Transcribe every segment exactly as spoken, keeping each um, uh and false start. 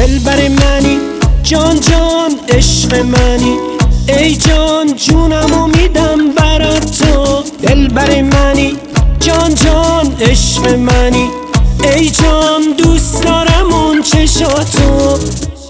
دلبر منی، جان جان عشق منی، ای جان جونمو میدم برات تو. دلبر منی، جان جان عشق منی، ای جان دوست دارم اون چشاتو.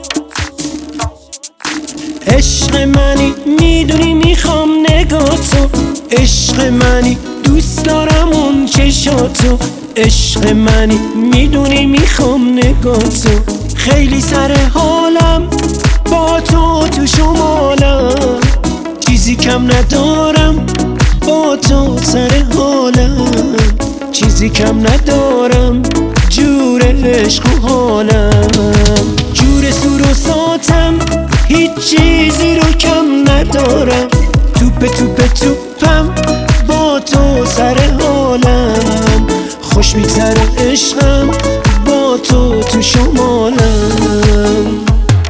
عشق منی میدونی میخوام نگاتو، عشق منی دوست دارم اون چشاتو. عشق منی میدونی میخوام نگاتو. خیلی سر حالم با تو تو شمالم، چیزی کم ندارم با تو سر حالم، چیزی کم ندارم جور عشق و حالم. جور سور و ساتم هیچ چیزی رو کم ندارم، توپ توپ توپم با تو سر حالم. خوش میگذره عشقم با تو تو شمالم.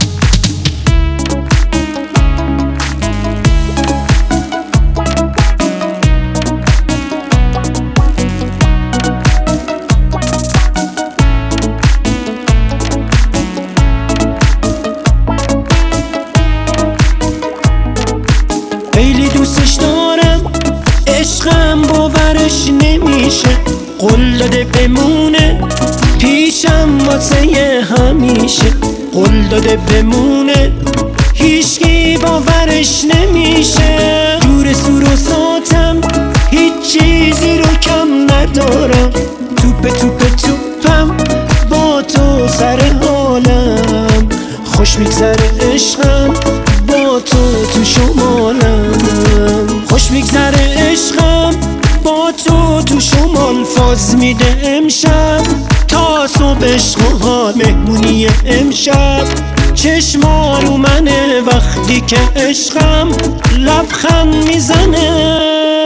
خیلی دوستش دارم، عشقم باورش نمیشه، قول داده بمونه پیشم واسه همیشه. قول داده بمونه هیچکی باورش نمیشه. جور سور و ساتم هیچ چیزی رو کم ندارم، توپ توپ توپم با تو سر حالم. خوش میگذره عشقم با تو تو شمالم. خوش میگذره عشقم با تو تو شمال. فاز میده امشب تا صبح عشق و حال، مهمونی امشب چشما رو منه وقتی که عشقم لبخند میزنه.